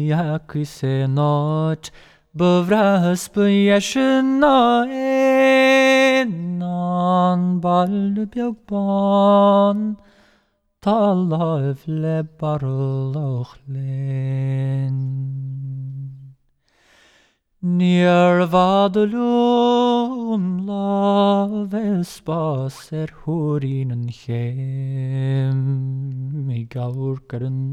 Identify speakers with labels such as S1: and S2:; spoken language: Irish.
S1: yakise not bevras beyashna non balbjogban talla evle barlochlen Nier vadulum la vespas hurinen chem I gaurkeren